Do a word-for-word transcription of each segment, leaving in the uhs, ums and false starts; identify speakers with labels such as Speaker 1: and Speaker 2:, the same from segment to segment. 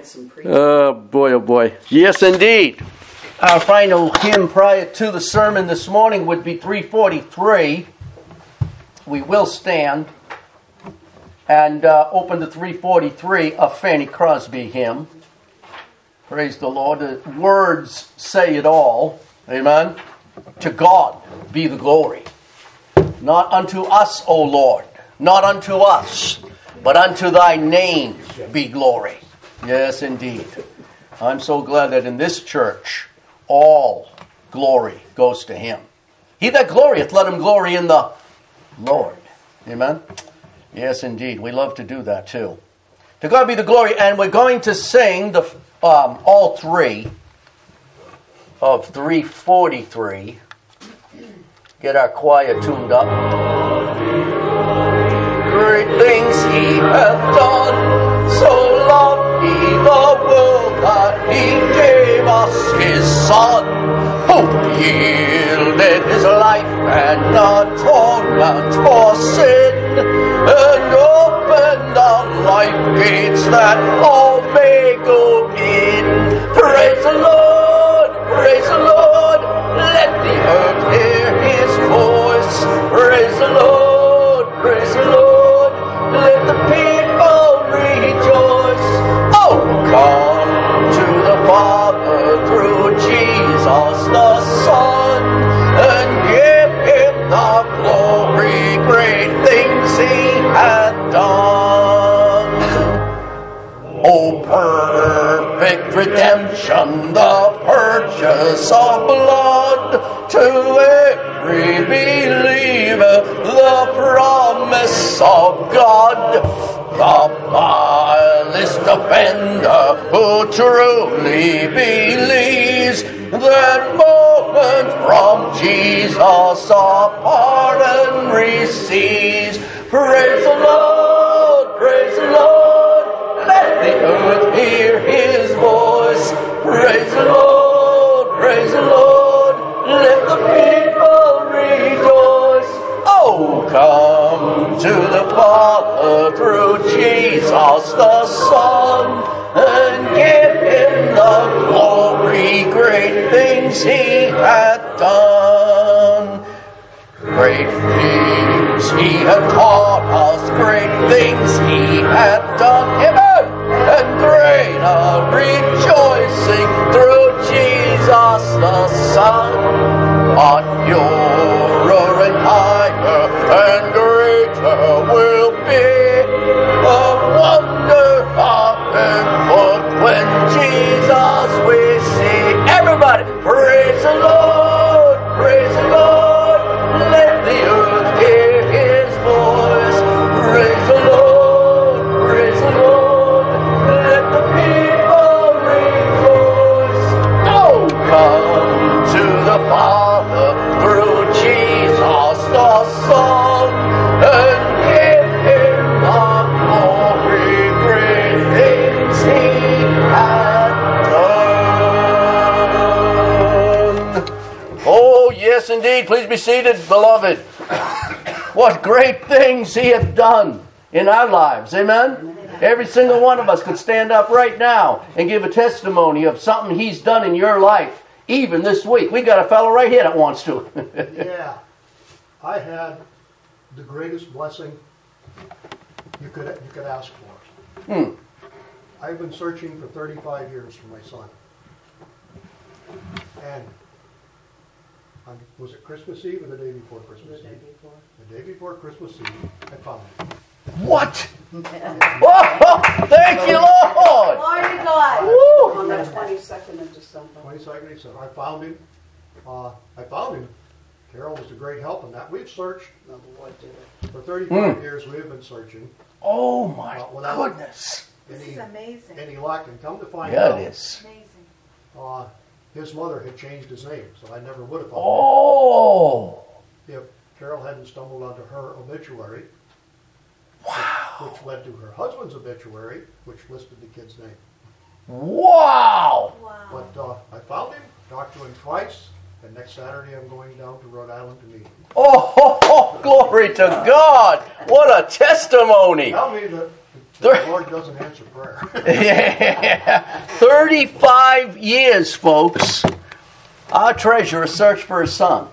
Speaker 1: get some preaching.
Speaker 2: Oh, boy, oh, boy. Yes, indeed. Our final hymn prior to the sermon this morning would be three forty-three. We will stand and uh, open to three forty-three, a Fanny Crosby hymn. Praise the Lord. The words say it all. Amen. To God be the glory. Not unto us, O Lord. Not unto us, but unto thy name be glory. Yes, indeed. I'm so glad that in this church, all glory goes to him. He that glorieth, let him glory in the Lord. Amen? Yes, indeed. We love to do that too. To God be the glory. And we're going to sing the um, all three of three forty-three. Get our choir tuned up. Great things he hath done, so loved he the world that he gave us his Son, who yielded his life and atonement for sin, and opened the life gates that all may go in. Praise the Lord, praise the Lord, let the earth hear his voice. Praise the Lord, praise the Lord, let the people rejoice. Oh, come to the Father through Jesus the Son, and give him the glory, great things he hath done. Oh, perfect redemption, the purchase of blood, to every believer, the promise of God. The vilest offender who truly believes that moment from Jesus a pardon receives. Praise the Lord, praise the Lord, let the earth hear his voice. Praise the Lord, praise the Lord, let the people rejoice. Oh, come to the Father through Jesus the Son, and give him the glory, great things he hath done. Great things he hath taught us, great things he hath done. Amen. And greater rejoicing through Jesus the Son. On purer and higher and greater will be the wonder of and when Jesus we see. Everybody, praise the Lord, praise the Lord, let the earth hear his voice. Praise the Lord, praise the Lord, let the people rejoice. Oh, come to the Father through Jesus the Son, and give him the glory, great things he hath done. Oh, yes, indeed. Please be seated, beloved. What great things he hath done in our lives. Amen? Every single one of us could stand up right now and give a testimony of something he's done in your life, even this week. We got a fellow right here that wants to.
Speaker 3: Yeah. I had the greatest blessing you could you could ask for.
Speaker 2: Hmm.
Speaker 3: I've been searching for thirty-five years for my son. And on, was it Christmas Eve or the day before Christmas Eve?
Speaker 1: The day before.
Speaker 3: The day before Christmas Eve, I found him.
Speaker 2: What? Oh, thank you, Lord.
Speaker 1: Glory to God.
Speaker 2: Woo.
Speaker 1: On the twenty-second of December.
Speaker 3: twenty-second of December. I found him. Uh, I found him. Carol was a great help in that. We've searched
Speaker 1: No, the Lord did it.
Speaker 3: for thirty-five
Speaker 2: Mm.
Speaker 3: years. We have been searching.
Speaker 2: Oh, my
Speaker 3: Uh, without
Speaker 2: goodness.
Speaker 4: This
Speaker 3: Any,
Speaker 4: is amazing.
Speaker 3: any luck, and come to find
Speaker 2: Yeah,
Speaker 3: out,
Speaker 2: it is.
Speaker 4: Amazing.
Speaker 3: Uh, his mother had changed his name, so I never would have found
Speaker 2: Oh.
Speaker 3: him if Carol hadn't stumbled onto her obituary,
Speaker 2: Wow.
Speaker 3: which led to her husband's obituary, which listed the kid's name.
Speaker 2: Wow.
Speaker 4: Wow.
Speaker 3: But uh, I found him, talked to him twice, and next Saturday I'm going down to Rhode Island to meet him.
Speaker 2: Oh, ho, ho, glory to God. What a testimony.
Speaker 3: Tell me that The Lord doesn't answer prayer.
Speaker 2: Yeah. thirty-five years, folks. Our treasurer searched for his son.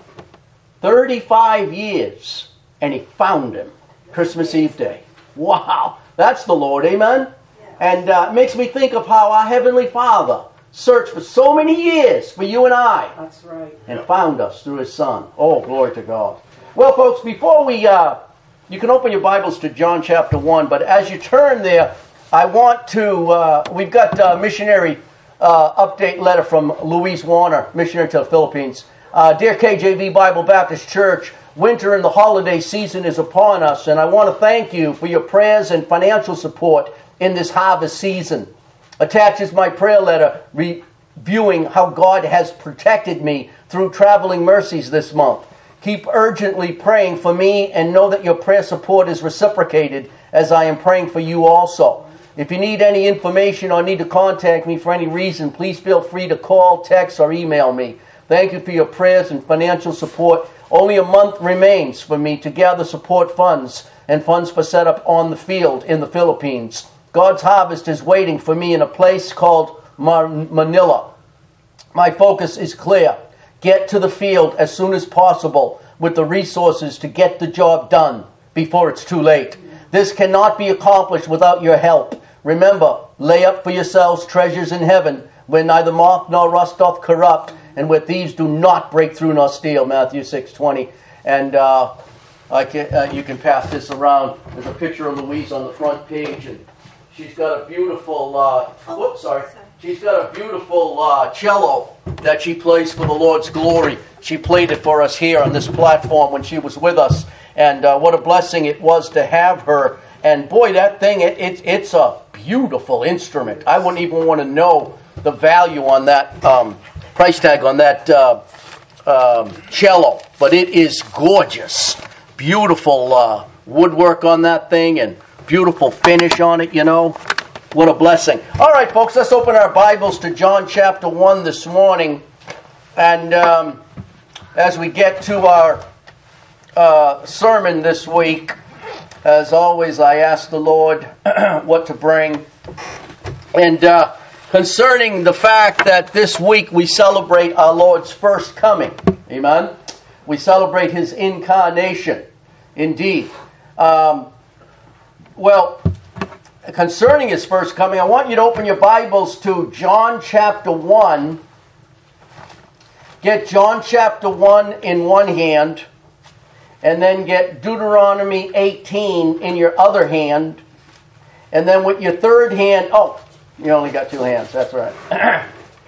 Speaker 2: thirty-five years. And he found him. Christmas Eve day. Wow. That's the Lord. Amen? And uh, it makes me think of how our Heavenly Father searched for so many years for you and I.
Speaker 1: That's right.
Speaker 2: And found us through his son. Oh, glory to God. Well, folks, before we... Uh, you can open your Bibles to John chapter one, but as you turn there, I want to... Uh, we've got a missionary uh, update letter from Louise Warner, missionary to the Philippines. Uh, Dear K J V Bible Baptist Church, winter and the holiday season is upon us, and I want to thank you for your prayers and financial support in this harvest season. Attached is my prayer letter reviewing how God has protected me through traveling mercies this month. Keep urgently praying for me and know that your prayer support is reciprocated as I am praying for you also. If you need any information or need to contact me for any reason, please feel free to call, text, or email me. Thank you for your prayers and financial support. Only a month remains for me to gather support funds and funds for setup on the field in the Philippines. God's harvest is waiting for me in a place called Manila. My focus is clear. Get to the field as soon as possible with the resources to get the job done before it's too late. This cannot be accomplished without your help. Remember, lay up for yourselves treasures in heaven, where neither moth nor rust doth corrupt, and where thieves do not break through nor steal. Matthew six twenty. And uh, I can, uh, you can pass this around. There's a picture of Louise on the front page, and she's got a beautiful. Uh, whoops, sorry. She's got a beautiful uh, cello that she plays for the Lord's glory. She played it for us here on this platform when she was with us. And uh, what a blessing it was to have her. And boy, that thing, it, it, it's a beautiful instrument. I wouldn't even want to know the value on that, um, price tag on that uh, um, cello. But it is gorgeous. Beautiful uh, woodwork on that thing and beautiful finish on it, you know. What a blessing. All right, folks, let's open our Bibles to John chapter one this morning. And um, as we get to our uh, sermon this week, as always, I ask the Lord what to bring. And uh, concerning the fact that this week we celebrate our Lord's first coming. Amen? We celebrate His incarnation. Indeed. Um, well... Concerning His first coming, I want you to open your Bibles to John chapter one. Get John chapter one in one hand, and then get Deuteronomy eighteen in your other hand, and then with your third hand, oh, you only got two hands, that's right.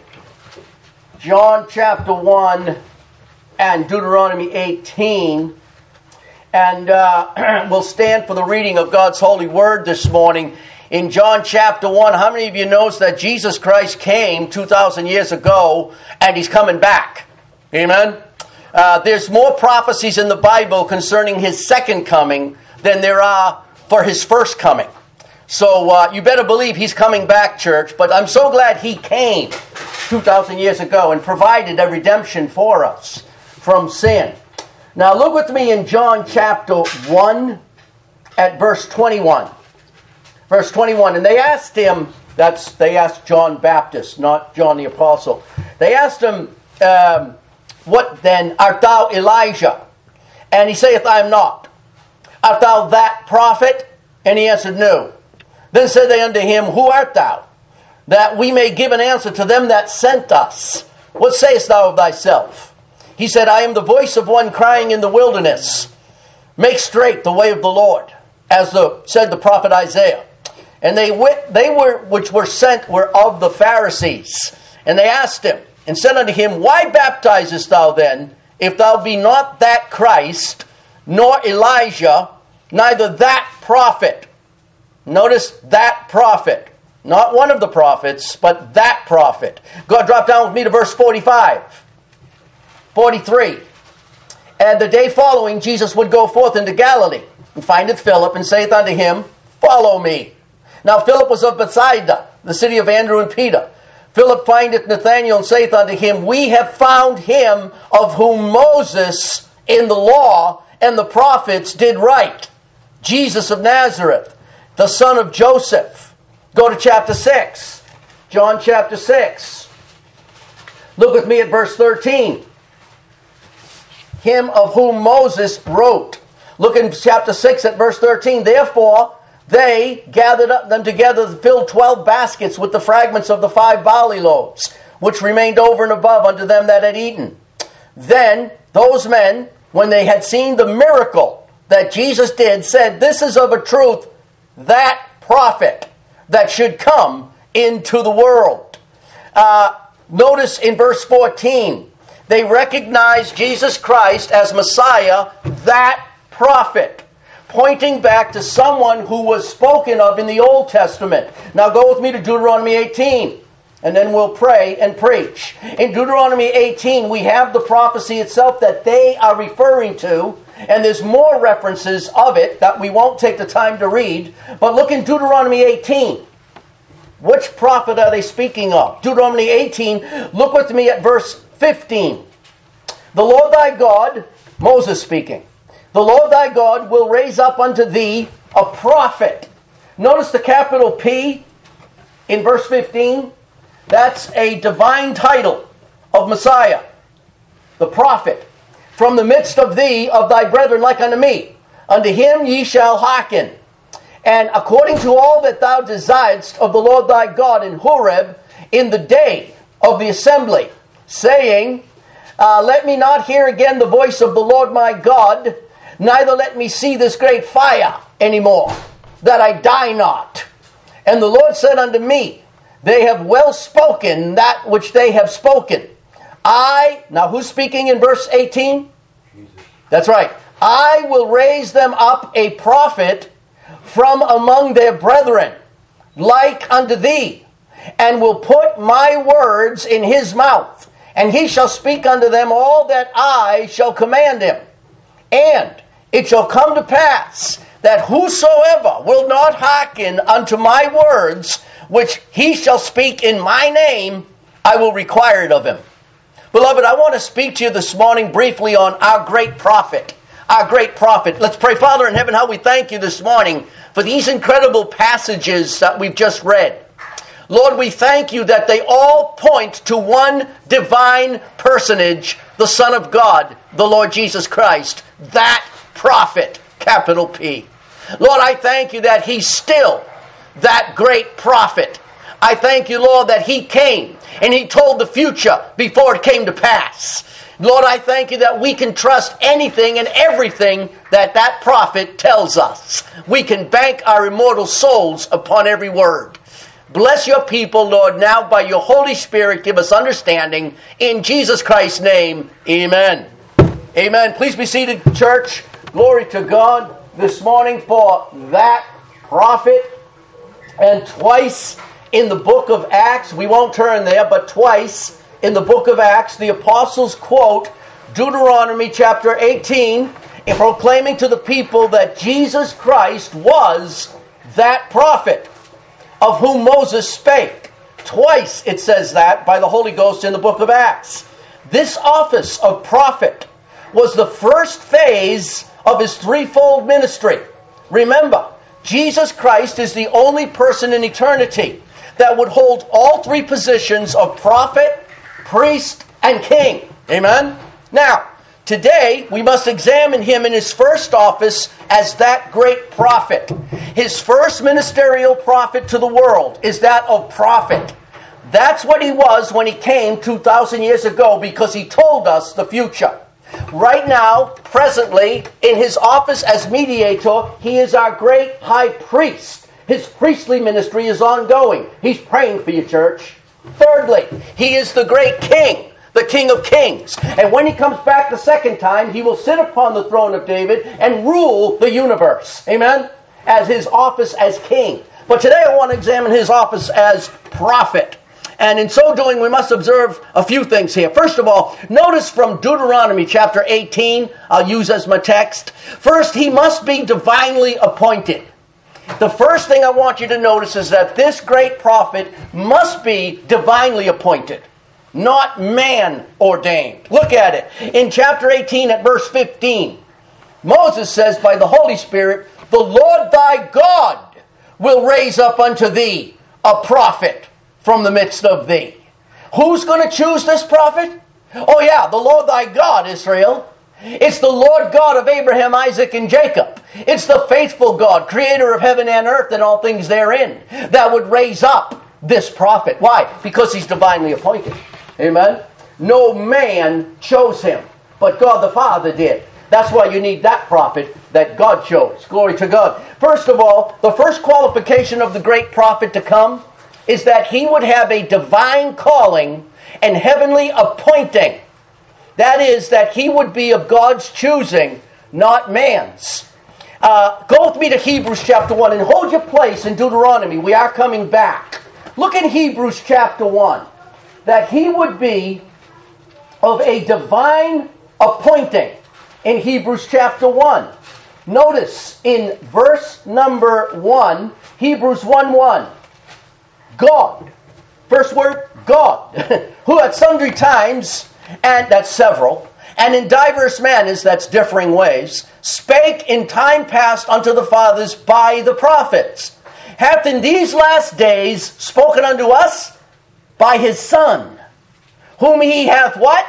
Speaker 2: John chapter one and Deuteronomy eighteen. And uh, we'll stand for the reading of God's holy word this morning. In John chapter one, how many of you knows that Jesus Christ came two thousand years ago and He's coming back? Amen? Uh, there's more prophecies in the Bible concerning His second coming than there are for His first coming. So uh, you better believe He's coming back, church. But I'm so glad He came two thousand years ago and provided a redemption for us from sin. Now look with me in John chapter one at verse twenty-one. Verse twenty-one, and they asked him, that's they asked John Baptist, not John the Apostle. They asked him, um, what then, art thou Elijah? And he saith, I am not. Art thou that prophet? And he answered, no. Then said they unto him, who art thou? That we may give an answer to them that sent us. What sayest thou of thyself? He said, I am the voice of one crying in the wilderness, make straight the way of the Lord, as the, said the prophet Isaiah. And they wit, they were which were sent were of the Pharisees. And they asked him, and said unto him, why baptizest thou then, if thou be not that Christ, nor Elijah, neither that prophet? Notice that prophet. Not one of the prophets, but that prophet. God, drop down with me to verse forty-five. forty-three. And the day following, Jesus would go forth into Galilee, and findeth Philip, and saith unto him, follow me. Now Philip was of Bethsaida, the city of Andrew and Peter. Philip findeth Nathanael, and saith unto him, we have found him of whom Moses in the law and the prophets did write, Jesus of Nazareth, the son of Joseph. Go to chapter six. John chapter six. Look with me at verse thirteen. Him of whom Moses wrote. Look in chapter six at verse thirteen. Therefore, they gathered up them together and filled twelve baskets with the fragments of the five barley loaves, which remained over and above unto them that had eaten. Then those men, when they had seen the miracle that Jesus did, said, This is of a truth that prophet that should come into the world. Uh, notice in verse fourteen, they recognized Jesus Christ as Messiah, that prophet, pointing back to someone who was spoken of in the Old Testament. Now go with me to Deuteronomy eighteen, and then we'll pray and preach. In Deuteronomy eighteen, we have the prophecy itself that they are referring to, and there's more references of it that we won't take the time to read. But look in Deuteronomy eighteen. Which prophet are they speaking of? Deuteronomy eighteen, look with me at verse fifteen. The Lord thy God, Moses speaking, the Lord thy God will raise up unto thee a prophet. Notice the capital P in verse fifteen. That's a divine title of Messiah, the prophet. From the midst of thee, of thy brethren like unto me, unto him ye shall hearken. And according to all that thou desiredst of the Lord thy God in Horeb, in the day of the assembly, saying, uh, Let me not hear again the voice of the Lord my God, neither let me see this great fire anymore, that I die not. And the Lord said unto me, They have well spoken that which they have spoken. I, now who's speaking in verse eighteen? Jesus. That's right. I will raise them up a prophet from among their brethren, like unto thee, and will put my words in his mouth, and he shall speak unto them all that I shall command him. And it shall come to pass that whosoever will not hearken unto my words, which he shall speak in my name, I will require it of him. Beloved, I want to speak to you this morning briefly on our great prophet. Our great prophet. Let's pray. Father in heaven, how we thank you this morning for these incredible passages that we've just read. Lord, we thank you that they all point to one divine personage, the Son of God, the Lord Jesus Christ, that prophet, capital P. Lord, I thank you that he's still that great prophet. I thank you, Lord, that he came and he told the future before it came to pass. Lord, I thank you that we can trust anything and everything that that prophet tells us. We can bank our immortal souls upon every word. Bless your people, Lord, now by your Holy Spirit. Give us understanding. In Jesus Christ's name, amen. Amen. Please be seated, church. Glory to God this morning for that prophet. And twice in the book of Acts, we won't turn there, but twice in the book of Acts, the apostles quote Deuteronomy chapter eighteen in proclaiming to the people that Jesus Christ was that prophet of whom Moses spake. Twice it says that by the Holy Ghost in the book of Acts. This office of prophet was the first phase of his threefold ministry. Remember, Jesus Christ is the only person in eternity that would hold all three positions of prophet, priest, and king. Amen? Now, today we must examine him in his first office as that great prophet. His first ministerial prophet to the world is that of prophet. That's what he was when he came two thousand years ago, because he told us the future. Right now, presently, in his office as mediator, he is our great high priest. His priestly ministry is ongoing. He's praying for you, church. Thirdly, he is the great king, the King of Kings. And when he comes back the second time, he will sit upon the throne of David and rule the universe. Amen? As his office as king. But today I want to examine his office as prophet. And in so doing, we must observe a few things here. First of all, notice from Deuteronomy chapter eighteen, I'll use as my text. First, he must be divinely appointed. The first thing I want you to notice is that this great prophet must be divinely appointed, not man ordained. Look at it. In chapter eighteen at verse fifteen, Moses says by the Holy Spirit, "The Lord thy God will raise up unto thee a prophet from the midst of thee. Who's going to choose this prophet? Oh yeah, the Lord thy God, Israel. It's the Lord God of Abraham, Isaac, and Jacob. It's the faithful God, creator of heaven and earth and all things therein, that would raise up this prophet. Why? Because he's divinely appointed. Amen? No man chose him, but God the Father did. That's why you need that prophet that God chose. Glory to God. First of all, the first qualification of the great prophet to come is that he would have a divine calling and heavenly appointing. That is, that he would be of God's choosing, not man's. Uh, go with me to Hebrews chapter one and hold your place in Deuteronomy. We are coming back. Look in Hebrews chapter one. That he would be of a divine appointing in Hebrews chapter one. Notice in verse number one, Hebrews one one. God. First word, God. Who at sundry times, and that's several, and in diverse manners, that's differing ways, spake in time past unto the fathers by the prophets, hath in these last days spoken unto us by his Son, whom he hath what?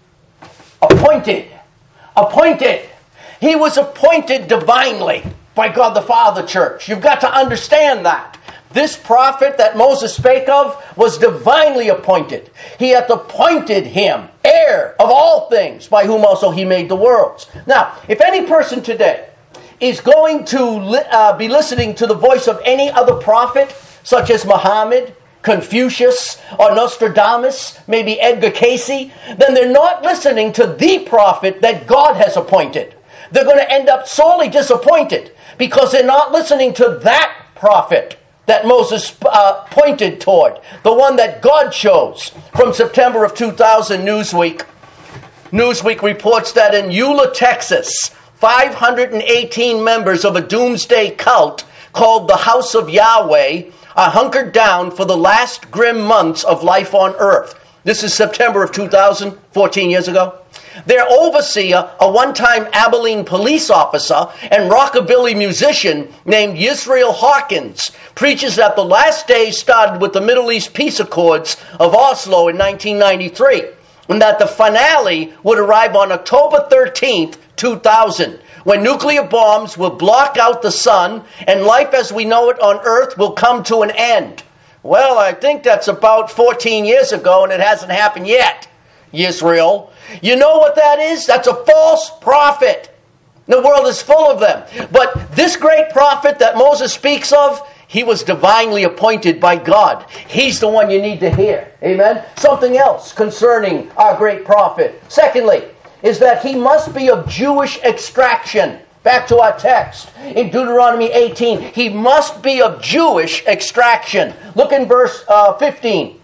Speaker 2: Appointed. Appointed. He was appointed divinely by God the Father, church. You've got to understand that. This prophet that Moses spake of was divinely appointed. He hath appointed him heir of all things, by whom also he made the worlds. Now, if any person today is going to li- uh, be listening to the voice of any other prophet, such as Muhammad, Confucius, or Nostradamus, maybe Edgar Cayce, then they're not listening to the prophet that God has appointed. They're going to end up sorely disappointed because they're not listening to that prophet that Moses uh, pointed toward, the one that God chose. From September of two thousand, Newsweek. Newsweek reports that in Eula, Texas, five hundred eighteen members of a doomsday cult called the House of Yahweh are hunkered down for the last grim months of life on earth. This is September of two thousand, fourteen years ago. Their overseer, a one-time Abilene police officer and rockabilly musician named Yisrael Hawkins, preaches that the last days started with the Middle East peace accords of Oslo in nineteen ninety-three, and that the finale would arrive on October thirteenth, two thousand, when nuclear bombs will block out the sun and life as we know it on Earth will come to an end. Well, I think that's about fourteen years ago, and it hasn't happened yet, Yisrael. You know what that is? That's a false prophet. The world is full of them. But this great prophet that Moses speaks of, he was divinely appointed by God. He's the one you need to hear. Amen? Something else concerning our great prophet. Secondly, is that he must be of Jewish extraction. Back to our text in Deuteronomy eighteen. He must be of Jewish extraction. Look in verse uh, fifteen.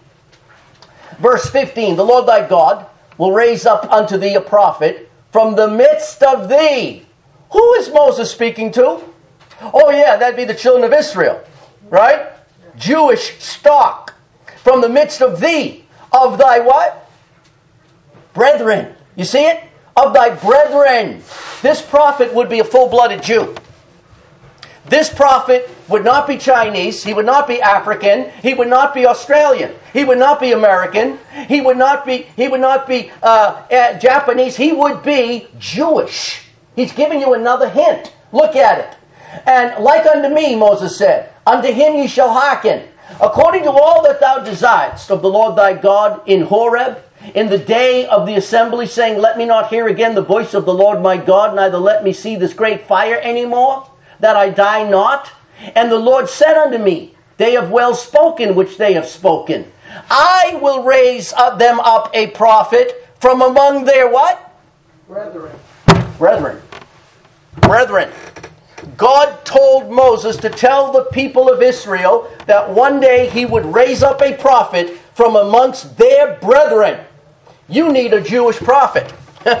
Speaker 2: Verse fifteen. The Lord thy God will raise up unto thee a prophet from the midst of thee. Who is Moses speaking to? Oh yeah, that'd be the children of Israel. Right? Jewish stock. From the midst of thee. Of thy what? Brethren. You see it? Of thy brethren. This prophet would be a full-blooded Jew. This prophet would not be Chinese. He would not be African. He would not be Australian. He would not be American. He would not be. He would not be uh, uh, Japanese. He would be Jewish. He's giving you another hint. Look at it. And like unto me, Moses said, unto him ye shall hearken, according to all that thou desirest of the Lord thy God in Horeb, in the day of the assembly, saying, let me not hear again the voice of the Lord my God, neither let me see this great fire any more, that I die not. And the Lord said unto me, they have well spoken which they have spoken. I will raise up them up a prophet from among their what?
Speaker 1: Brethren.
Speaker 2: Brethren. Brethren. God told Moses to tell the people of Israel that one day he would raise up a prophet from amongst their brethren. You need a Jewish prophet.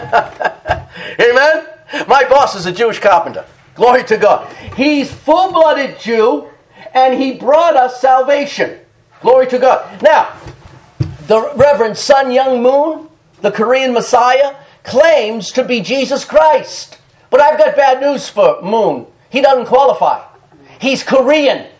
Speaker 2: Amen? My boss is a Jewish carpenter. Glory to God. He's full-blooded Jew, and he brought us salvation. Glory to God. Now, the Reverend Sun Young Moon, the Korean Messiah, claims to be Jesus Christ. But I've got bad news for Moon. He doesn't qualify. He's Korean.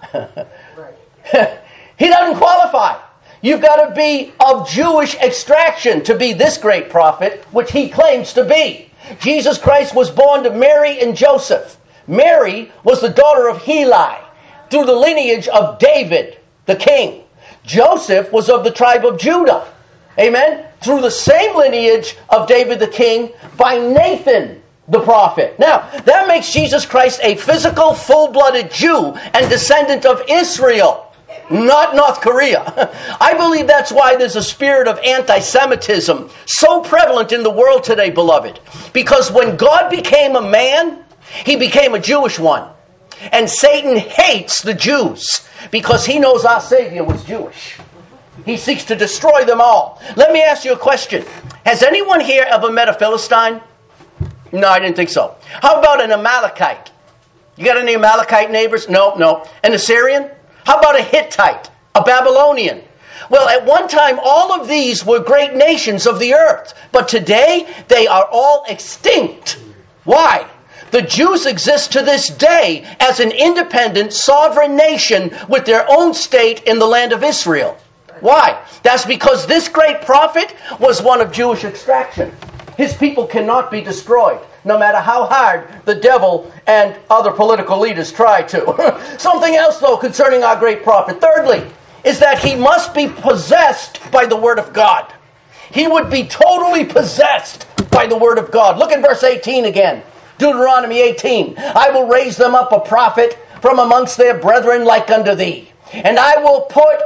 Speaker 2: He doesn't qualify. You've got to be of Jewish extraction to be this great prophet, which he claims to be. Jesus Christ was born to Mary and Joseph. Mary was the daughter of Heli, through the lineage of David, the king. Joseph was of the tribe of Judah. Amen? Through the same lineage of David the king by Nathan the prophet. Now, that makes Jesus Christ a physical, full-blooded Jew and descendant of Israel. Not North Korea. I believe that's why there's a spirit of anti-Semitism so prevalent in the world today, beloved. Because when God became a man, he became a Jewish one. And Satan hates the Jews because he knows our Savior was Jewish. He seeks to destroy them all. Let me ask you a question. Has anyone here ever met a Philistine? No, I didn't think so. How about an Amalekite? You got any Amalekite neighbors? No, no. An Assyrian? How about a Hittite, a Babylonian? Well, at one time, all of these were great nations of the earth. But today, they are all extinct. Why? The Jews exist to this day as an independent, sovereign nation with their own state in the land of Israel. Why? That's because this great prophet was one of Jewish extraction. His people cannot be destroyed, no matter how hard the devil and other political leaders try to. Something else, though, concerning our great prophet. Thirdly, is that he must be possessed by the Word of God. He would be totally possessed by the Word of God. Look at verse eighteen again. Deuteronomy eighteen. I will raise them up a prophet from amongst their brethren like unto thee. And I will put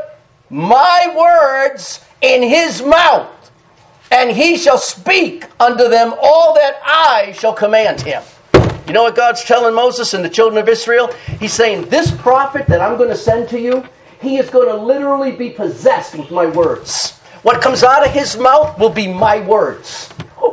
Speaker 2: my words in his mouth. And he shall speak unto them all that I shall command him. You know what God's telling Moses and the children of Israel? He's saying, this prophet that I'm going to send to you, he is going to literally be possessed with my words. What comes out of his mouth will be my words.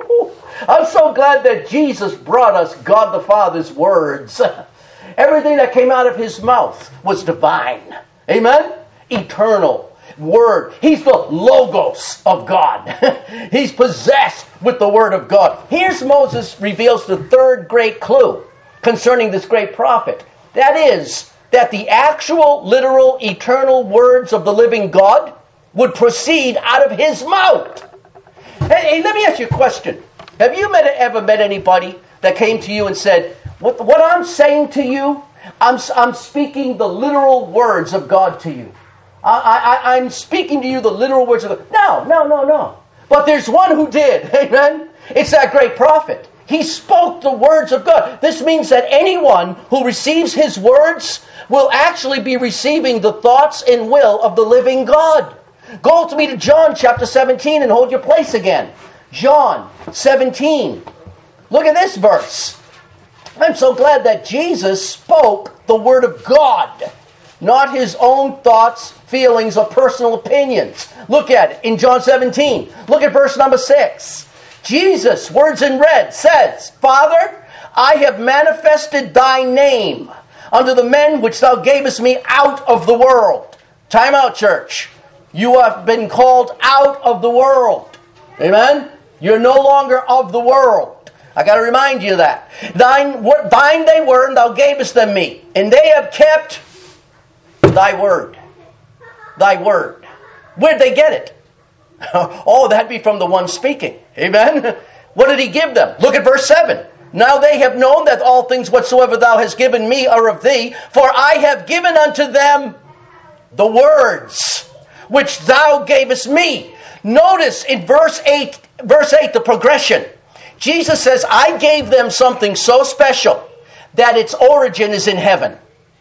Speaker 2: I'm so glad that Jesus brought us God the Father's words. Everything that came out of his mouth was divine. Amen? Eternal. Word. He's the Logos of God. He's possessed with the Word of God. Here's Moses reveals the third great clue concerning this great prophet. That is, that the actual, literal, eternal words of the living God would proceed out of his mouth. Hey, hey let me ask you a question. Have you met, ever met anybody that came to you and said, what, what I'm saying to you, I'm, I'm speaking the literal words of God to you. I, I, I'm speaking to you the literal words of God. No, no, no, no. But there's one who did. Amen? It's that great prophet. He spoke the words of God. This means that anyone who receives his words will actually be receiving the thoughts and will of the living God. Go with me to John chapter seventeen and hold your place again. John seventeen. Look at this verse. I'm so glad that Jesus spoke the word of God, not his own thoughts, feelings, or personal opinions. Look at it in John seventeen. Look at verse number six. Jesus, words in red, says, Father, I have manifested thy name unto the men which thou gavest me out of the world. Time out, church. You have been called out of the world. Amen? You're no longer of the world. I got to remind you of that. Thine, thine they were, and thou gavest them me. And they have kept thy word. Thy word. Where'd they get it? Oh, that'd be from the one speaking. Amen? What did he give them? Look at verse seven. Now they have known that all things whatsoever thou hast given me are of thee, for I have given unto them the words which thou gavest me. Notice in verse eight, verse eight, the progression. Jesus says, I gave them something so special that its origin is in heaven.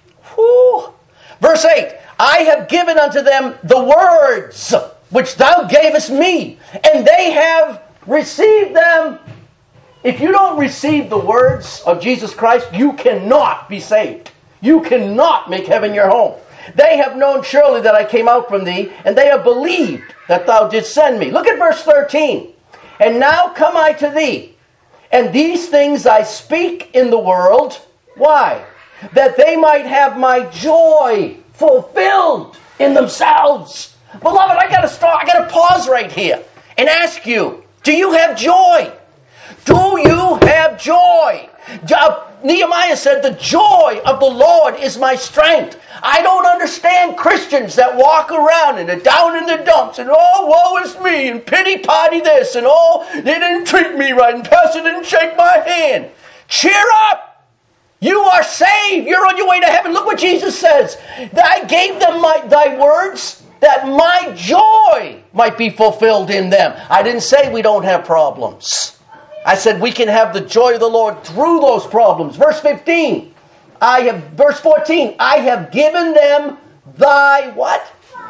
Speaker 2: Whew. Verse eight, I have given unto them the words which thou gavest me, and they have received them. If you don't receive the words of Jesus Christ, you cannot be saved. You cannot make heaven your home. They have known surely that I came out from thee, and they have believed that thou didst send me. Look at verse thirteen. And now come I to thee, and these things I speak in the world. Why? That they might have my joy fulfilled in themselves. Beloved, I got to start. I got to pause right here and ask you: do you have joy? Do you have joy? Nehemiah said, the joy of the Lord is my strength. I don't understand Christians that walk around and are down in the dumps and, oh, woe is me, and pity party this, and oh, they didn't treat me right, and pastor didn't shake my hand. Cheer up! You are saved. You're on your way to heaven. Look what Jesus says. I gave them my, thy words, that my joy might be fulfilled in them. I didn't say we don't have problems. I said we can have the joy of the Lord through those problems. Verse fifteen. I have, verse fourteen. I have given them thy what?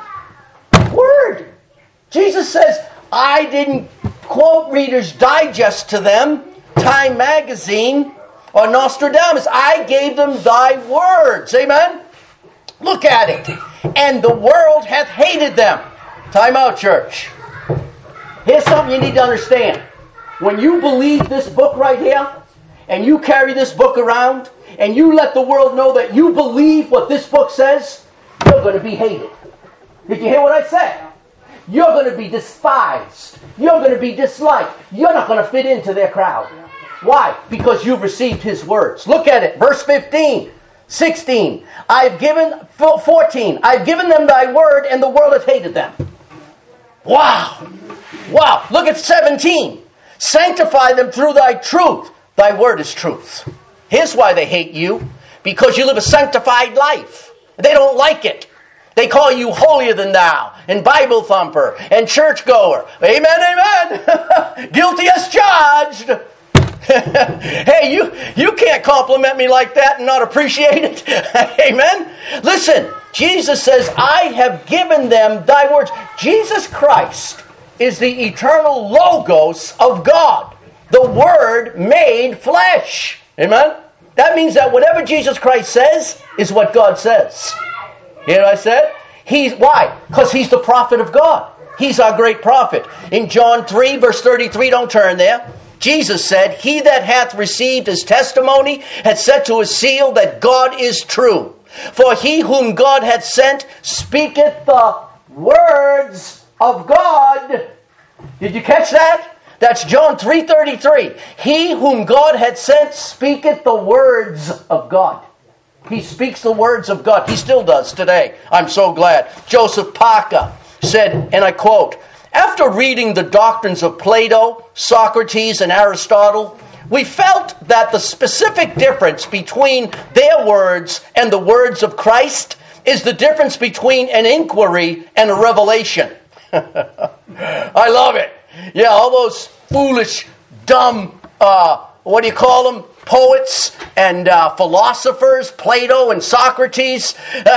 Speaker 2: Word. Jesus says, I didn't quote Reader's Digest to them, Time Magazine, or Nostradamus. I gave them thy words. Amen? Look at it. And the world hath hated them. Time out, church. Here's something you need to understand. When you believe this book right here, and you carry this book around, and you let the world know that you believe what this book says, you're going to be hated. Did you hear what I said? You're going to be despised. You're going to be disliked. You're not going to fit into their crowd. Why? Because you've received His words. Look at it. Verse fifteen, sixteen. I've given, fourteen. I've given them thy word, and the world hath hated them. Wow. Wow. Look at seventeen. Sanctify them through thy truth. Thy word is truth. Here's why they hate you. Because you live a sanctified life. They don't like it. They call you holier than thou, and Bible thumper, and churchgoer. Amen, amen. Guilty as charged. Hey, you, you can't compliment me like that and not appreciate it. Amen. Listen, Jesus says, I have given them thy words. Jesus Christ is the eternal logos of God. The Word made flesh. Amen? That means that whatever Jesus Christ says is what God says. You know what I said? He's, why? Because He's the prophet of God. He's our great prophet. In John three, verse thirty-three, don't turn there. Jesus said, He that hath received His testimony hath set to His seal that God is true. For He whom God hath sent speaketh the words of God. Did you catch that? That's John three thirty-three. He whom God hath sent speaketh the words of God. He speaks the words of God. He still does today. I'm so glad. Joseph Parker said, and I quote, after reading the doctrines of Plato, Socrates, and Aristotle, we felt that the specific difference between their words and the words of Christ is the difference between an inquiry and a revelation. I love it. Yeah, all those foolish, dumb, uh, what do you call them? Poets and uh, philosophers, Plato and Socrates.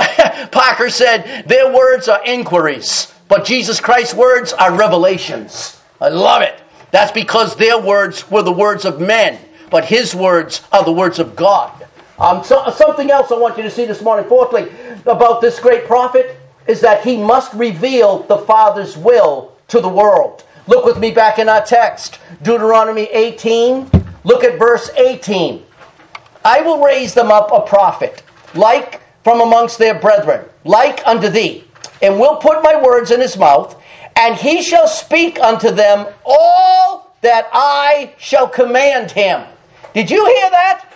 Speaker 2: Parker said their words are inquiries, but Jesus Christ's words are revelations. I love it. That's because their words were the words of men, but His words are the words of God. Um, so, something else I want you to see this morning, fourthly, about this great prophet, is that he must reveal the Father's will to the world. Look with me back in our text, Deuteronomy eighteen. Look at verse eighteen. I will raise them up a prophet, like from amongst their brethren, like unto thee, and will put my words in his mouth, and he shall speak unto them all that I shall command him. Did you hear that?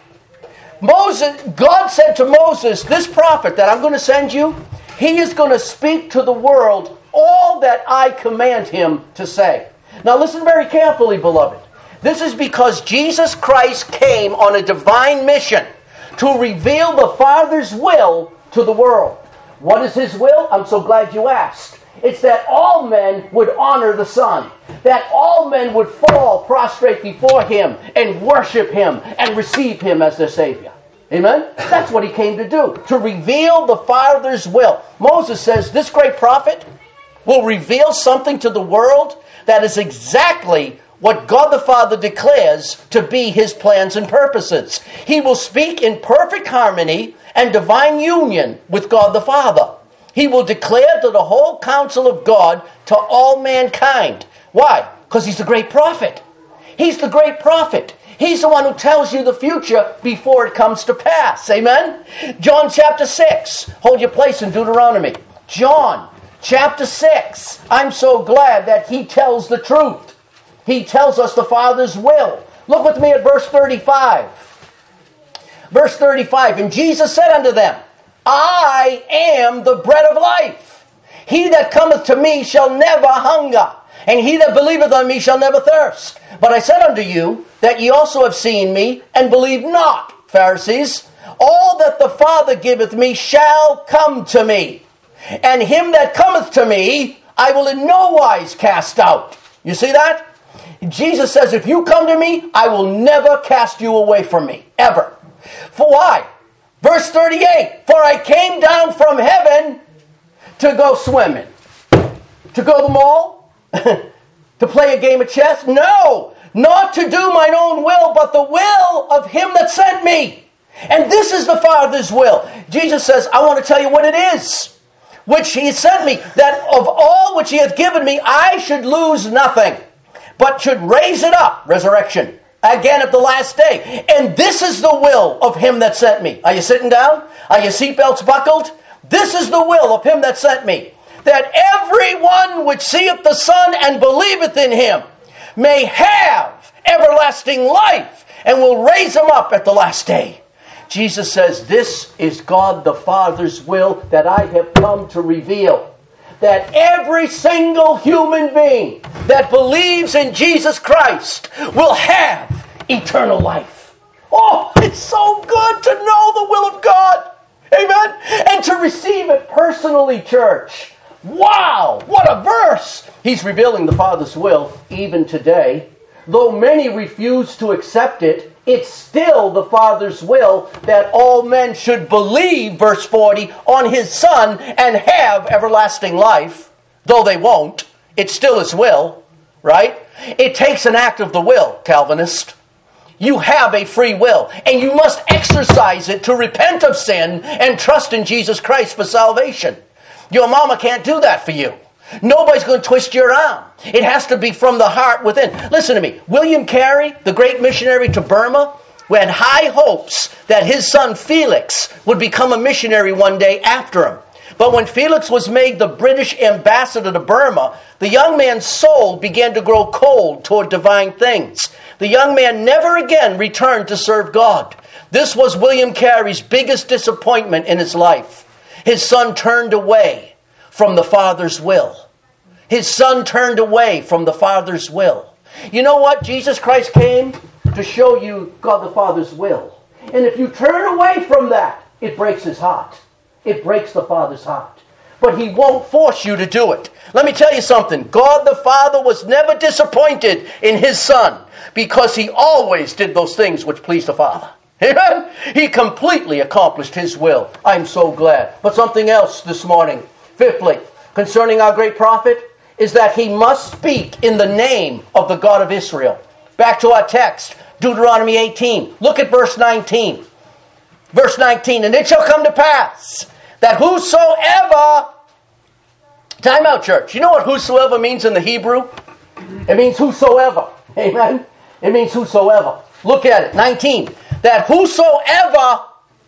Speaker 2: Moses, God said to Moses, this prophet that I'm going to send you, he is going to speak to the world all that I command him to say. Now listen very carefully, beloved. This is because Jesus Christ came on a divine mission to reveal the Father's will to the world. What is His will? I'm so glad you asked. It's that all men would honor the Son. That all men would fall prostrate before Him and worship Him and receive Him as their Savior. Amen? That's what He came to do. To reveal the Father's will. Moses says this great prophet will reveal something to the world that is exactly what God the Father declares to be His plans and purposes. He will speak in perfect harmony and divine union with God the Father. He will declare to the whole counsel of God to all mankind. Why? Because He's the great prophet. He's the great prophet. He's the one who tells you the future before it comes to pass. Amen? John chapter six. Hold your place in Deuteronomy. John chapter six. I'm so glad that he tells the truth. He tells us the Father's will. Look with me at verse thirty-five. Verse thirty-five, and Jesus said unto them, I am the bread of life. He that cometh to me shall never hunger, and he that believeth on me shall never thirst. But I said unto you, that ye also have seen me, and believe not. Pharisees, all that the Father giveth me shall come to me, and him that cometh to me I will in no wise cast out. You see that? Jesus says, if you come to me, I will never cast you away from me, ever. For why? Verse thirty-eight, for I came down from heaven to go swimming. To go to the mall? To play a game of chess? No! Not to do mine own will, but the will of him that sent me. And this is the Father's will. Jesus says, I want to tell you what it is, which he sent me, that of all which he hath given me, I should lose nothing, but should raise it up, resurrection, again at the last day. And this is the will of him that sent me. Are you sitting down? Are your seatbelts buckled? This is the will of him that sent me, that everyone which seeth the Son and believeth in him may have everlasting life, and will raise him up at the last day. Jesus says, this is God the Father's will that I have come to reveal. That every single human being that believes in Jesus Christ will have eternal life. Oh, it's so good to know the will of God. Amen? And to receive it personally, church. Wow, what a verse! He's revealing the Father's will even today. Though many refuse to accept it, it's still the Father's will that all men should believe, verse forty, on his Son and have everlasting life. Though they won't, it's still his will, right? It takes an act of the will, Calvinist. You have a free will, and you must exercise it to repent of sin and trust in Jesus Christ for salvation. Your mama can't do that for you. Nobody's going to twist your arm. It has to be from the heart within. Listen to me. William Carey, the great missionary to Burma, had high hopes that his son Felix would become a missionary one day after him. But when Felix was made the British ambassador to Burma, the young man's soul began to grow cold toward divine things. The young man never again returned to serve God. This was William Carey's biggest disappointment in his life. His son turned away from the Father's will. His son turned away from the Father's will. You know what? Jesus Christ came to show you God the Father's will. And if you turn away from that, it breaks his heart. It breaks the Father's heart. But he won't force you to do it. Let me tell you something. God the Father was never disappointed in his Son, because he always did those things which pleased the Father. Amen? He completely accomplished his will. I'm so glad. But something else this morning. Fifthly, concerning our great prophet, is that he must speak in the name of the God of Israel. Back to our text, Deuteronomy eighteen. Look at verse nineteen. Verse nineteen, and it shall come to pass that whosoever... Time out, church. You know what whosoever means in the Hebrew? It means whosoever. Amen? It means whosoever. Look at it. nineteen. That whosoever,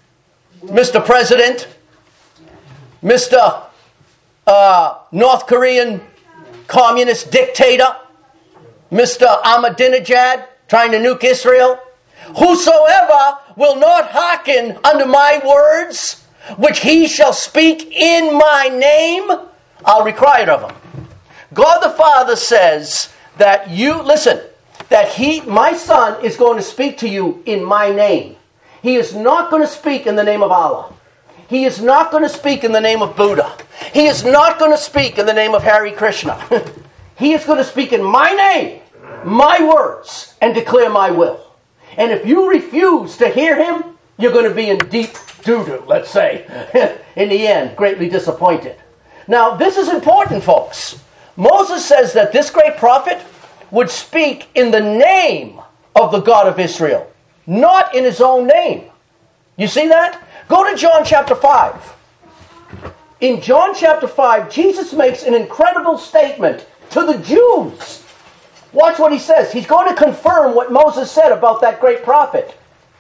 Speaker 2: Mister President, Mister Uh, North Korean communist dictator, Mister Ahmadinejad, trying to nuke Israel, whosoever will not hearken unto my words, which he shall speak in my name, I'll require it of him. God the Father says that you, listen, that he, my son, is going to speak to you in my name. He is not going to speak in the name of Allah. He is not going to speak in the name of Buddha. He is not going to speak in the name of Hare Krishna. He is going to speak in my name, my words, and declare my will. And if you refuse to hear him, you're going to be in deep doo-doo, let's say. In the end, greatly disappointed. Now, this is important, folks. Moses says that this great prophet would speak in the name of the God of Israel, not in his own name. You see that? Go to John chapter five. In John chapter five, Jesus makes an incredible statement to the Jews. Watch what he says. He's going to confirm what Moses said about that great prophet.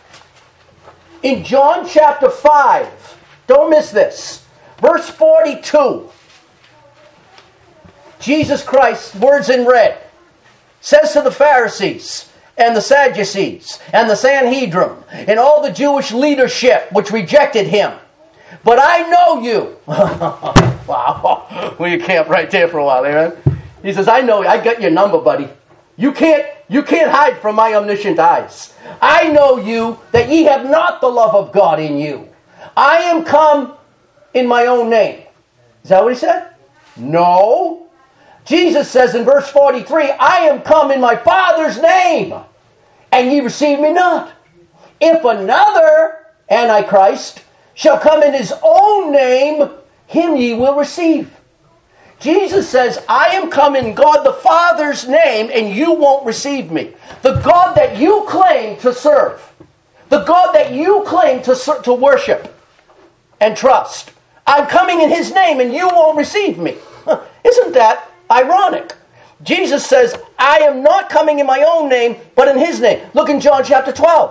Speaker 2: In John chapter five, don't miss this, verse forty-two, Jesus Christ, words in red, says to the Pharisees, and the Sadducees and the Sanhedrin and all the Jewish leadership which rejected him. But I know you. Wow. Well, you camp right there for a while, Aaron. He says, I know you. I got your number, buddy. You can't, you can't hide from my omniscient eyes. I know you, that ye have not the love of God in you. I am come in my own name. Is that what he said? No. Jesus says in verse forty-three, I am come in my Father's name, and ye receive me not. If another Antichrist shall come in his own name, him ye will receive. Jesus says, I am come in God the Father's name, and you won't receive me. The God that you claim to serve, the God that you claim to, to worship and trust, I'm coming in his name, and you won't receive me. Huh. Isn't that ironic? Jesus says, I am not coming in my own name, but in his name. Look in John chapter twelve.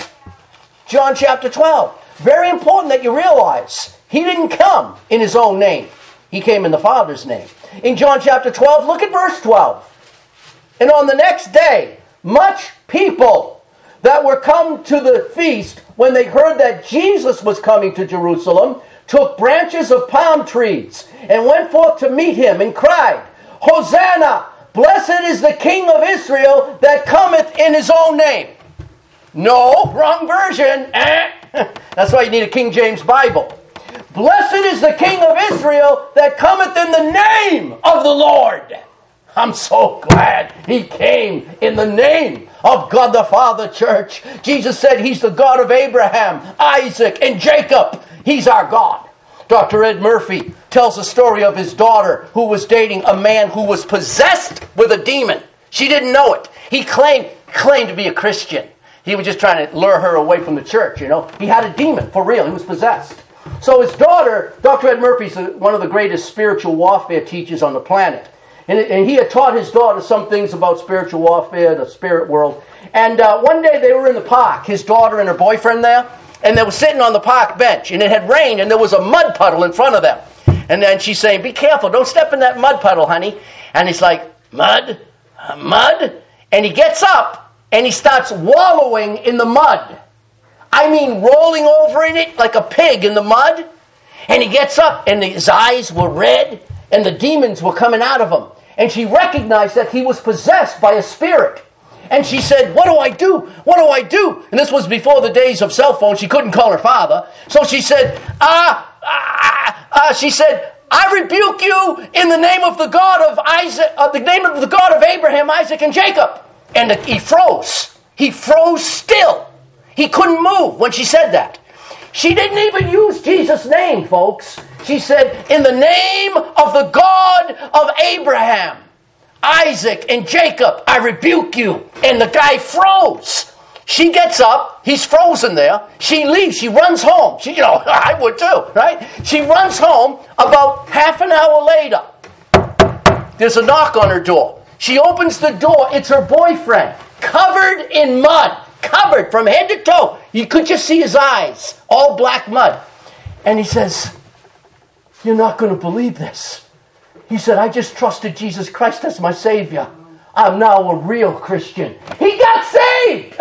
Speaker 2: John chapter twelve. Very important that you realize he didn't come in his own name. He came in the Father's name. In John chapter twelve, look at verse twelve. And on the next day, much people that were come to the feast, when they heard that Jesus was coming to Jerusalem, took branches of palm trees and went forth to meet him and cried, Hosanna! Blessed is the King of Israel that cometh in his own name. No, wrong version. Eh? That's why you need a King James Bible. Blessed is the King of Israel that cometh in the name of the Lord. I'm so glad he came in the name of God the Father, church. Jesus said he's the God of Abraham, Isaac, and Jacob. He's our God. Doctor Ed Murphy tells the story of his daughter who was dating a man who was possessed with a demon. She didn't know it. He claimed, claimed to be a Christian. He was just trying to lure her away from the church, you know. He had a demon, for real. He was possessed. So his daughter, Doctor Ed Murphy's one of the greatest spiritual warfare teachers on the planet. And, and he had taught his daughter some things about spiritual warfare, the spirit world. And uh, one day they were in the park, his daughter and her boyfriend there, and they were sitting on the park bench, and it had rained, and there was a mud puddle in front of them. And then she's saying, be careful, don't step in that mud puddle, honey. And he's like, mud? Uh, mud? And he gets up, and he starts wallowing in the mud. I mean, rolling over in it like a pig in the mud. And he gets up, and his eyes were red, and the demons were coming out of him. And she recognized that he was possessed by a spirit. And she said, what do I do? What do I do? And this was before the days of cell phones. She couldn't call her father. So she said, ah, ah, ah, she said, I rebuke you in the name of the God of Isaac, uh, the name of the God of Abraham, Isaac, and Jacob. And the, he froze. He froze still. He couldn't move when she said that. She didn't even use Jesus' name, folks. She said, in the name of the God of Abraham, Isaac, and Jacob, I rebuke you. And the guy froze. She gets up. He's frozen there. She leaves. She runs home. She, you know, I would too, right? She runs home. About half an hour later, there's a knock on her door. She opens the door. It's her boyfriend, covered in mud. Covered from head to toe. You could just see his eyes. All black mud. And he says, you're not going to believe this. He said, I just trusted Jesus Christ as my Savior. I'm now a real Christian. He got saved!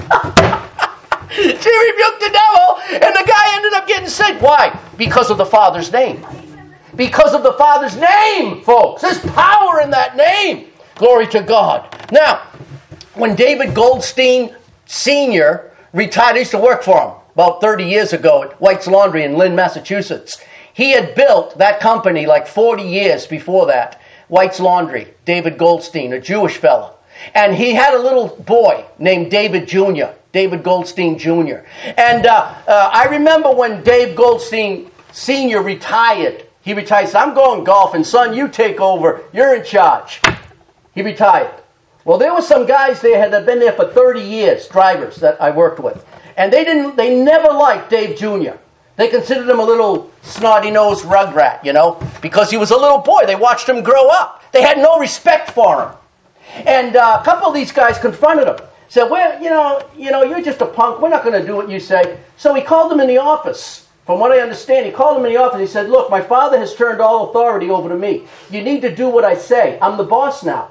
Speaker 2: She rebuked the devil, and the guy ended up getting saved. Why? Because of the Father's name. Because of the Father's name, folks. There's power in that name. Glory to God. Now, when David Goldstein Senior retired, I used to work for him about thirty years ago at White's Laundry in Lynn, Massachusetts. He had built that company like forty years before that. White's Laundry, David Goldstein, a Jewish fellow. And he had a little boy named David Junior, David Goldstein Junior And uh, uh, I remember when Dave Goldstein Senior retired. He retired, said, I'm going golfing, son, you take over, you're in charge. He retired. Well, there were some guys there that had been there for thirty years, drivers that I worked with. And they didn't, they never liked Dave Junior They considered him a little snotty-nosed rugrat, you know, because he was a little boy. They watched him grow up. They had no respect for him. And uh, a couple of these guys confronted him. Said, well, you know, you know, you're just a punk. We're not going to do what you say. So he called them in the office. From what I understand, he called them in the office. He said, look, my father has turned all authority over to me. You need to do what I say. I'm the boss now.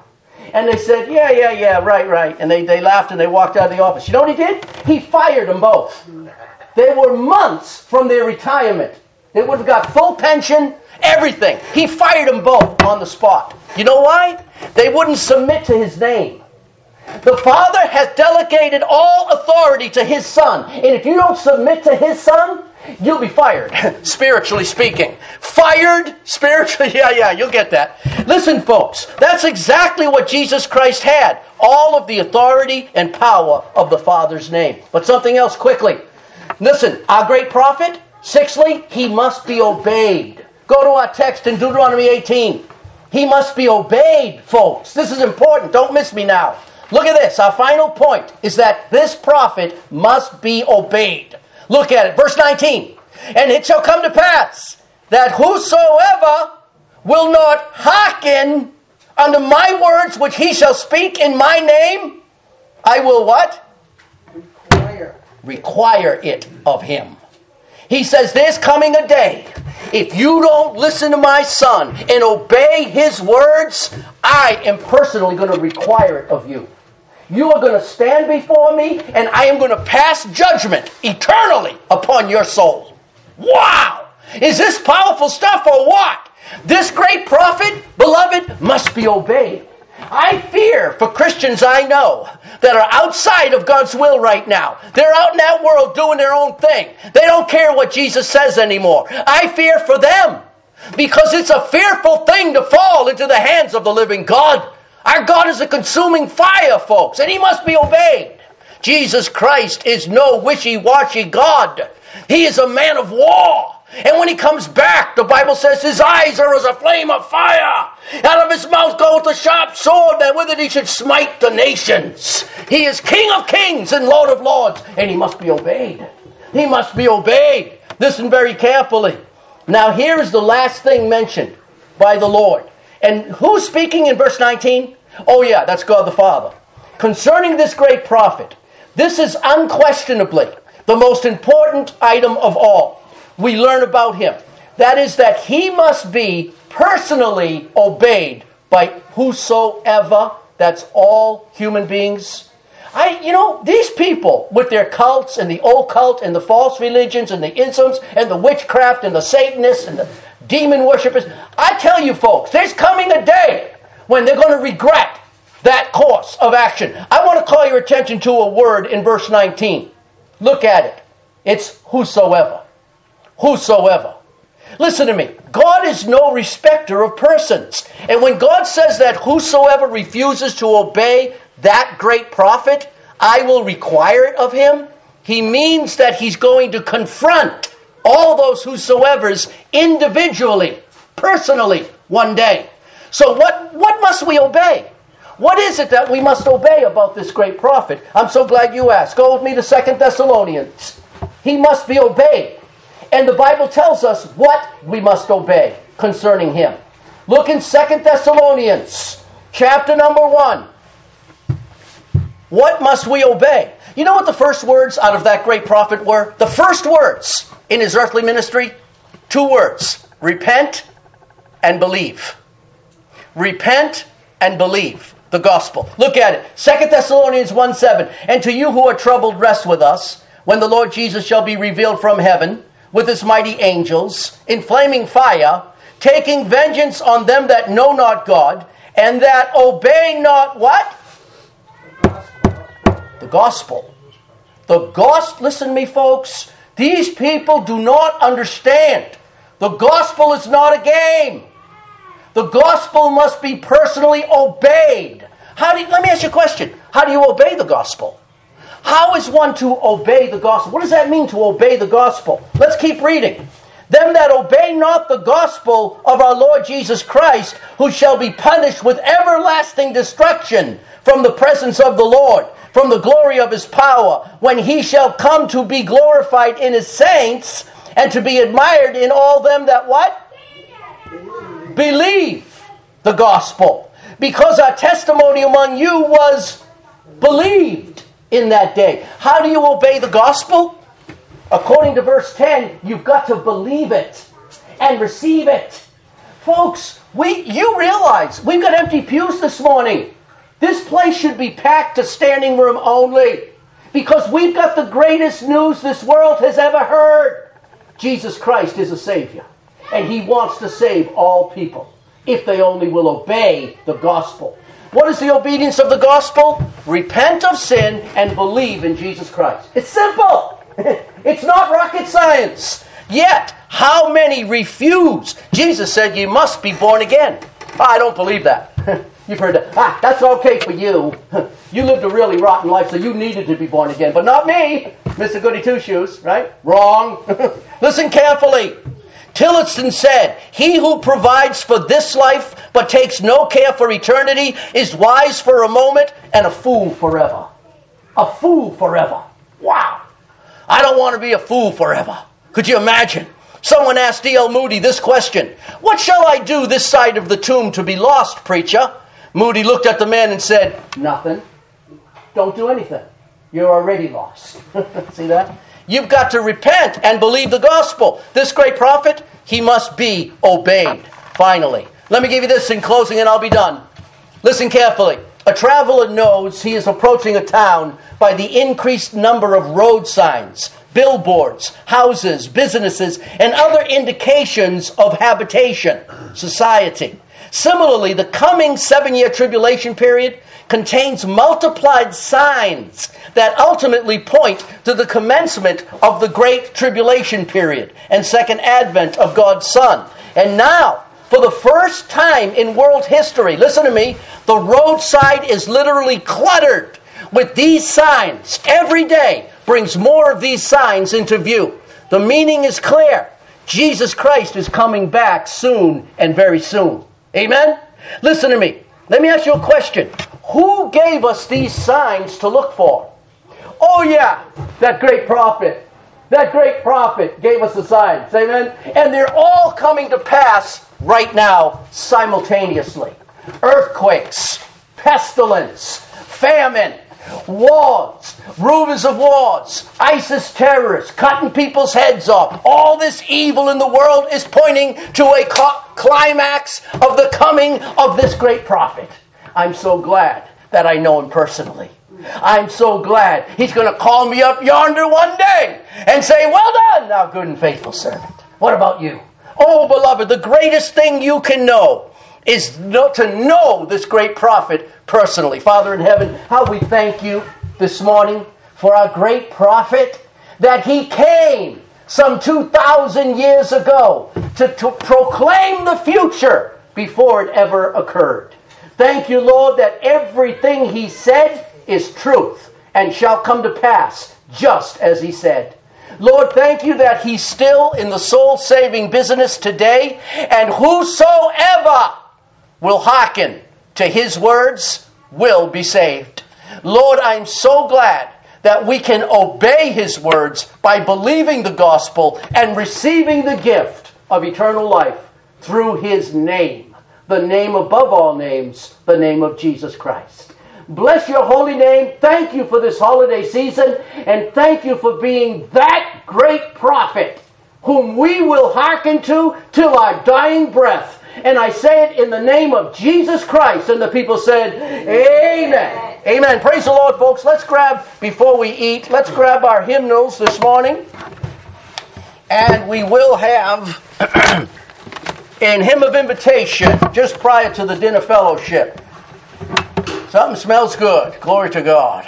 Speaker 2: And they said, yeah, yeah, yeah, right, right. And they, they laughed and they walked out of the office. You know what he did? He fired them both. They were months from their retirement. They would have got full pension, everything. He fired them both on the spot. You know why? They wouldn't submit to his name. The Father has delegated all authority to his Son. And if you don't submit to his Son, you'll be fired, spiritually speaking. Fired, spiritually, yeah, yeah, you'll get that. Listen, folks, that's exactly what Jesus Christ had. All of the authority and power of the Father's name. But something else quickly. Listen, our great prophet, sixthly, he must be obeyed. Go to our text in Deuteronomy eighteen. He must be obeyed, folks. This is important. Don't miss me now. Look at this. Our final point is that this prophet must be obeyed. Look at it. Verse nineteen. And it shall come to pass that whosoever will not hearken unto my words which he shall speak in my name, I will what?
Speaker 1: Require.
Speaker 2: Require it of him. He says there's coming a day. If you don't listen to my Son and obey his words, I am personally going to require it of you. You are going to stand before me, and I am going to pass judgment eternally upon your soul. Wow! Is this powerful stuff or what? This great prophet, beloved, must be obeyed. I fear for Christians I know that are outside of God's will right now. They're out in that world doing their own thing. They don't care what Jesus says anymore. I fear for them because it's a fearful thing to fall into the hands of the living God. Our God is a consuming fire, folks, and he must be obeyed. Jesus Christ is no wishy-washy God. He is a man of war. And when he comes back, the Bible says his eyes are as a flame of fire. Out of his mouth goeth a sharp sword, that with it he should smite the nations. He is King of kings and Lord of lords, and he must be obeyed. He must be obeyed. Listen very carefully. Now here is the last thing mentioned by the Lord. And who's speaking in verse nineteen? Oh yeah, that's God the Father. Concerning this great prophet, this is unquestionably the most important item of all. We learn about him. That is that he must be personally obeyed by whosoever. That's all human beings. I, you know, these people with their cults and the occult and the false religions and the isms and the witchcraft and the Satanists and the demon worshippers. I tell you folks, there's coming a day when they're going to regret that course of action. I want to call your attention to a word in verse nineteen. Look at it. It's whosoever. Whosoever. Listen to me. God is no respecter of persons. And when God says that whosoever refuses to obey that great prophet, I will require it of him, he means that he's going to confront all those whosoevers individually, personally, one day. So what, what must we obey? What is it that we must obey about this great prophet? I'm so glad you asked. Go with me to Second Thessalonians. He must be obeyed. And the Bible tells us what we must obey concerning him. Look in Second Thessalonians, chapter number one. What must we obey? You know what the first words out of that great prophet were? The first words in his earthly ministry? Two words. Repent and believe. Repent and believe the gospel. Look at it. Second Thessalonians one seven. And to you who are troubled, rest with us, when the Lord Jesus shall be revealed from heaven, with his mighty angels, in flaming fire, taking vengeance on them that know not God, and that obey not what? The gospel. The gospel. Listen to me, folks. These people do not understand. The gospel is not a game. The gospel must be personally obeyed. How do you, let me ask you a question. How do you obey the gospel? How is one to obey the gospel? What does that mean to obey the gospel? Let's keep reading. Them that obey not the gospel of our Lord Jesus Christ, who shall be punished with everlasting destruction from the presence of the Lord, from the glory of his power, when he shall come to be glorified in his saints, and to be admired in all them that what? Believe, Believe the gospel. Because our testimony among you was believed in that day. How do you obey the gospel? According to verse ten, you've got to believe it and receive it. Folks, we you realize we've got empty pews this morning. This place should be packed to standing room only, because we've got the greatest news this world has ever heard. Jesus Christ is a Savior, and He wants to save all people, if they only will obey the gospel. What is the obedience of the gospel? Repent of sin and believe in Jesus Christ. It's simple. It's not rocket science. Yet, how many refuse? Jesus said, you must be born again. Oh, I don't believe that. You've heard that. Ah, that's okay for you. You lived a really rotten life, so you needed to be born again. But not me, Mister Goody Two-Shoes, right? Wrong. Listen carefully. Tillotson said, he who provides for this life but takes no care for eternity is wise for a moment and a fool forever. A fool forever. Wow. I don't want to be a fool forever. Could you imagine? Someone asked D L Moody this question. What shall I do this side of the tomb to be lost, preacher? Moody looked at the man and said, nothing. Don't do anything. You're already lost. See that? You've got to repent and believe the gospel. This great prophet, he must be obeyed. Finally, let me give you this in closing and I'll be done. Listen carefully. A traveler knows he is approaching a town by the increased number of road signs, billboards, houses, businesses, and other indications of habitation, society. Similarly, the coming seven-year tribulation period contains multiplied signs that ultimately point to the commencement of the Great Tribulation period and second advent of God's Son. And now, for the first time in world history, listen to me, the roadside is literally cluttered with these signs. Every day brings more of these signs into view. The meaning is clear. Jesus Christ is coming back soon and very soon. Amen? Listen to me. Let me ask you a question. Who gave us these signs to look for? Oh yeah, that great prophet. That great prophet gave us the signs. Amen? And they're all coming to pass right now simultaneously. Earthquakes, pestilence, famine, wars, rumors of wars, ISIS terrorists, cutting people's heads off. All this evil in the world is pointing to a cl- climax of the coming of this great prophet. I'm so glad that I know him personally. I'm so glad he's going to call me up yonder one day and say, well done, thou good and faithful servant. What about you? Oh, beloved, the greatest thing you can know is no, to know this great prophet personally. Father in heaven, how we thank you this morning for our great prophet, that he came some two thousand years ago to, to proclaim the future before it ever occurred. Thank you, Lord, that everything he said is truth and shall come to pass just as he said. Lord, thank you that he's still in the soul-saving business today, and whosoever will hearken to his words will be saved. Lord, I'm so glad that we can obey his words by believing the gospel and receiving the gift of eternal life through his name, the name above all names, the name of Jesus Christ. Bless your holy name. Thank you for this holiday season, and thank you for being that great prophet whom we will hearken to till our dying breath. And I say it in the name of Jesus Christ. And the people said, amen. Amen. Praise the Lord, folks. Let's grab, before we eat, let's grab our hymnals this morning. And we will have in Hymn of Invitation, just prior to the dinner fellowship. Something smells good. Glory to God.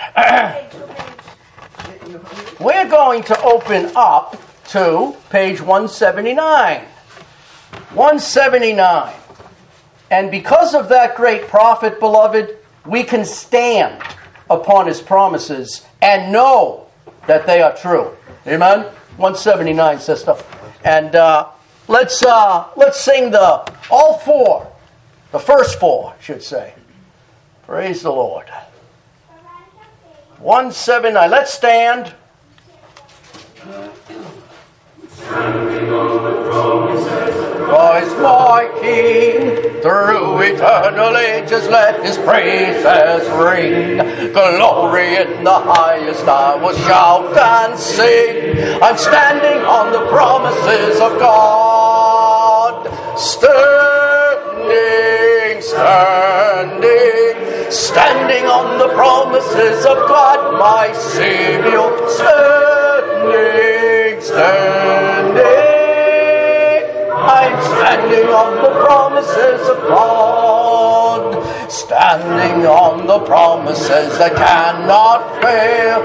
Speaker 2: We're going to open up to page one seventy-nine. one seventy-nine. And because of that great prophet, beloved, we can stand upon his promises and know that they are true. Amen? one seventy-nine, sister. And uh, let's uh, let's sing the all four, the first four, I should say. Praise the Lord. one seventy-nine. Let's stand. Christ my King, through eternal ages let his praises ring. Glory in the highest I will shout and sing. I'm standing on the promises of God. Standing, standing, standing on the promises of God, my Savior, standing, standing. I'm standing on the promises of God, standing on the promises that cannot fail.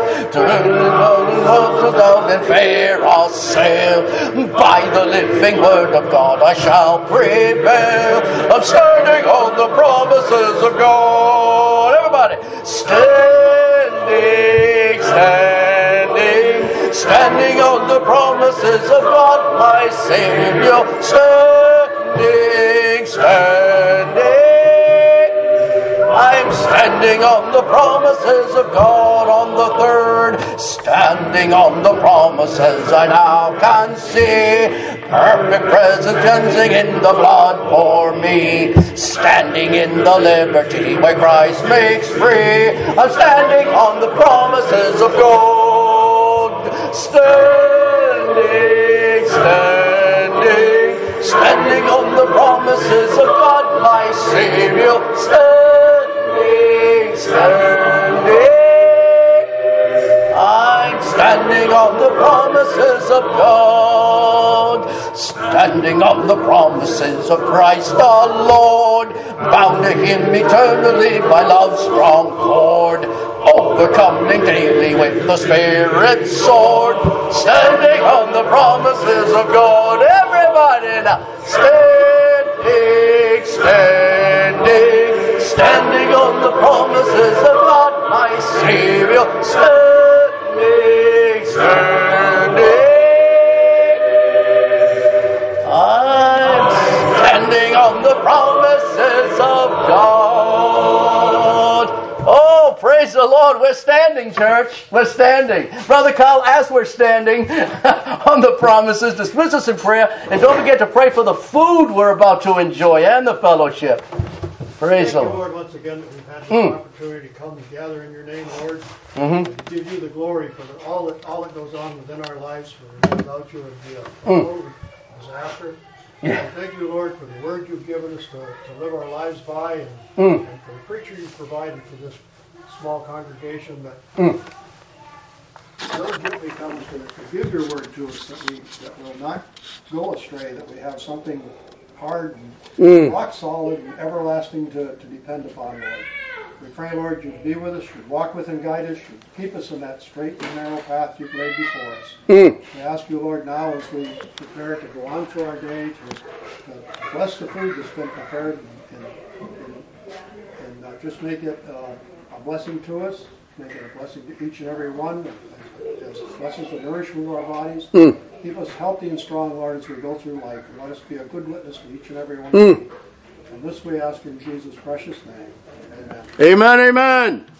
Speaker 2: Down and fair I'll sail, by the living word of God I shall prevail. I'm standing on the promises of God. Everybody, standing, standing. Standing on the promises of God, my Savior, standing, standing. I'm standing on the promises of God on the third, standing on the promises I now can see. Perfect presence cleansing in the blood for me, standing in the liberty where Christ makes free. I'm standing on the promises of God. Standing, standing, standing on the promises of God, my Savior, standing, standing. I'm standing on the promises of God, standing on the promises of Christ the Lord, bound to Him eternally by love's strong cord, overcoming daily with the Spirit's sword, standing on the promises of God. Everybody now, standing, standing, standing on the promises of God, my Savior, standing, standing. I'm standing on the promises of God. Oh, praise the Lord. We're standing, church. We're standing. Brother Carl, as we're standing on the promises, dismiss us in prayer. And don't forget to pray for the food we're about to enjoy and the fellowship. Praise
Speaker 3: Thank
Speaker 2: the
Speaker 3: you,
Speaker 2: Lord.
Speaker 3: Lord, once again that we've had this
Speaker 2: Mm.
Speaker 3: opportunity to come and gather in your name, Lord.
Speaker 2: Mm-hmm.
Speaker 3: And to give you the glory for the, all that all that goes on within our lives. For without you, it would be a
Speaker 2: Mm.
Speaker 3: total disaster.
Speaker 2: Yeah.
Speaker 3: And thank you, Lord, for the word you've given us to, to live our lives by, and,
Speaker 2: Mm.
Speaker 3: and for the preacher you've provided for this small congregation that
Speaker 2: Mm.
Speaker 3: diligently comes to, to give your word to us, that we that will not go astray, that we have something hard and
Speaker 2: Mm.
Speaker 3: rock solid and everlasting to, to depend upon, Lord. We pray, Lord, you'd be with us, you'd walk with and guide us, you'd keep us in that straight and narrow path you've laid before us.
Speaker 2: Mm.
Speaker 3: We ask you, Lord, now as we prepare to go on through our day, to, to bless the food that's been prepared, and, and, and uh, just make it uh, a blessing to us, make it a blessing to each and every one, as it blesses the nourishment of our bodies.
Speaker 2: Mm.
Speaker 3: Keep us healthy and strong, Lord, as we go through life, and let us be a good witness to each and every one.
Speaker 2: Mm.
Speaker 3: And this we ask in Jesus' precious name. Amen.
Speaker 2: Amen, amen.